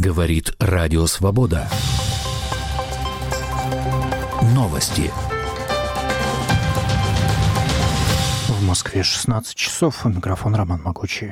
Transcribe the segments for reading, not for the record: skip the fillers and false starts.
Говорит Радио Свобода. Новости. В Москве 16 часов. Микрофон Роман Могучий.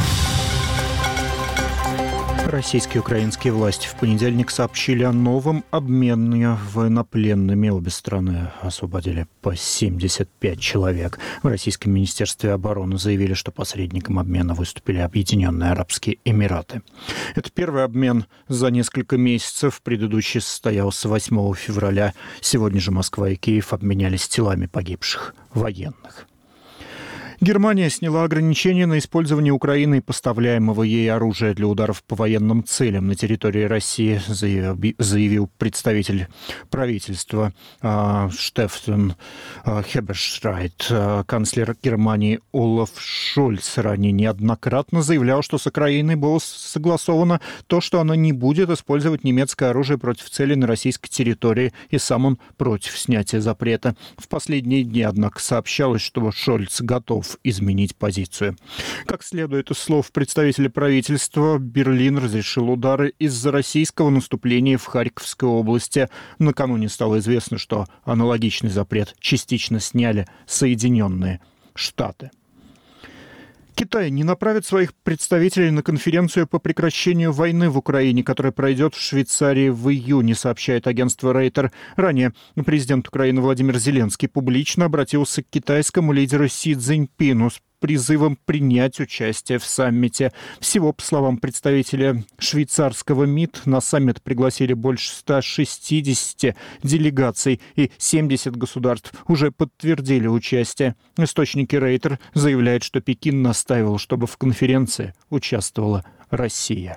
Российские и украинские власти в понедельник сообщили о новом обмене военнопленными. Обе страны освободили по 75 человек. В Российском министерстве обороны заявили, что посредником обмена выступили Объединенные Арабские Эмираты. Это первый обмен за несколько месяцев. Предыдущий состоялся 8 февраля. Сегодня же Москва и Киев обменялись телами погибших военных. Германия сняла ограничения на использование Украиной поставляемого ей оружия для ударов по военным целям на территории России, заявил представитель правительства Штефан Хеберштрайт. Канцлер Германии Олаф Шольц ранее неоднократно заявлял, что с Украиной было согласовано то, что она не будет использовать немецкое оружие против целей на российской территории, и сам он против снятия запрета. В последние дни, однако, сообщалось, что Шольц готов изменить позицию. Как следует из слов представителя правительства, Берлин разрешил удары из-за российского наступления в Харьковской области. Накануне стало известно, что аналогичный запрет частично сняли Соединенные Штаты. Китай не направит своих представителей на конференцию по прекращению войны в Украине, которая пройдет в Швейцарии в июне, сообщает агентство Рейтер. Ранее президент Украины Владимир Зеленский публично обратился к китайскому лидеру Си Цзиньпину с призывом принять участие в саммите. Всего, по словам представителя швейцарского МИД, на саммит пригласили больше 160 делегаций, и 70 государств уже подтвердили участие. Источники Рейтер заявляют, что Пекин настаивал, чтобы в конференции участвовала Россия.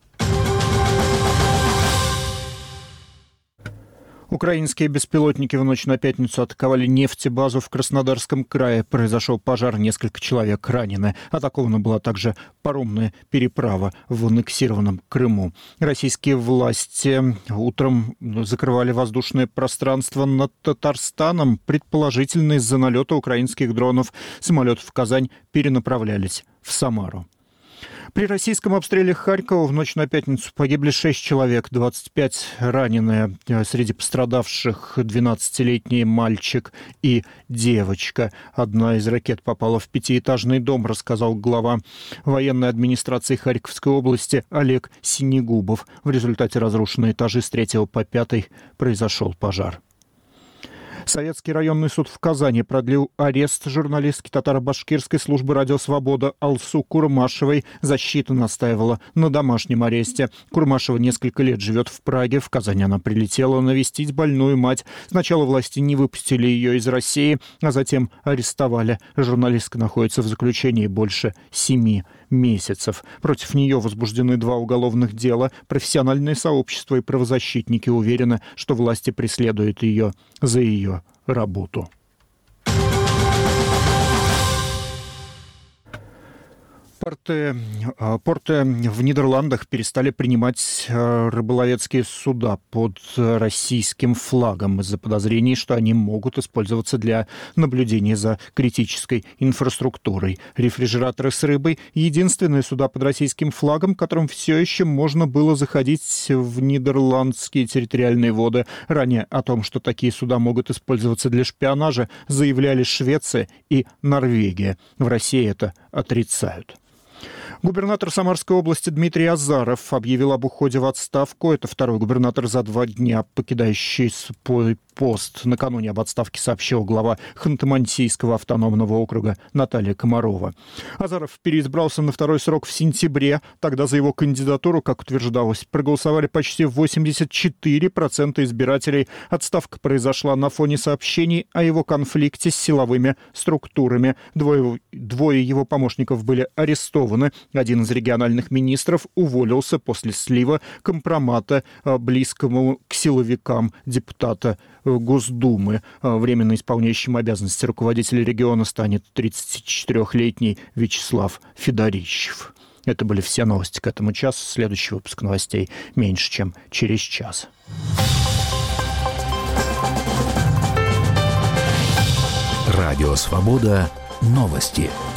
Украинские беспилотники в ночь на пятницу атаковали нефтебазу в Краснодарском крае. Произошел пожар, несколько человек ранены. Атакована была также паромная переправа в аннексированном Крыму. Российские власти утром закрывали воздушное пространство над Татарстаном, предположительно из-за налета украинских дронов. Самолеты в Казань перенаправлялись в Самару. При российском обстреле Харькова в ночь на пятницу погибли 6 человек, 25 раненые. Среди пострадавших 12-летний мальчик и девочка. Одна из ракет попала в пятиэтажный дом, рассказал глава военной администрации Харьковской области Олег Синегубов. В результате разрушенные этажи с 3 по 5 произошел пожар. Советский районный суд в Казани продлил арест журналистки татаро-башкирской службы «Радио Свобода» Алсу Курмашевой. Защита настаивала на домашнем аресте. Курмашева несколько лет живет в Праге. В Казань она прилетела навестить больную мать. Сначала власти не выпустили ее из России, а затем арестовали. Журналистка находится в заключении больше 7 месяцев. Против нее возбуждены 2 уголовных дела. Профессиональное сообщество и правозащитники уверены, что власти преследуют ее за ее работу. Порты в Нидерландах перестали принимать рыболовецкие суда под российским флагом из-за подозрений, что они могут использоваться для наблюдения за критической инфраструктурой. Рефрижераторы с рыбой — единственные суда под российским флагом, которым все еще можно было заходить в нидерландские территориальные воды. Ранее о том, что такие суда могут использоваться для шпионажа, заявляли Швеция и Норвегия. В России это отрицают. Губернатор Самарской области Дмитрий Азаров объявил об уходе в отставку. Это второй губернатор за 2 дня, покидающий свой пост. Накануне об отставке сообщил глава Ханты-Мансийского автономного округа Наталья Комарова. Азаров переизбрался на 2-й срок в сентябре. Тогда за его кандидатуру, как утверждалось, проголосовали почти 84% избирателей. Отставка произошла на фоне сообщений о его конфликте с силовыми структурами. Двое его помощников были арестованы. Один из региональных министров уволился после слива компромата близкому к силовикам депутата Госдумы. Временно исполняющим обязанности руководителя региона станет 34-летний Вячеслав Федорищев. Это были все новости к этому часу. Следующий выпуск новостей меньше, чем через час. Радио Свобода. Новости.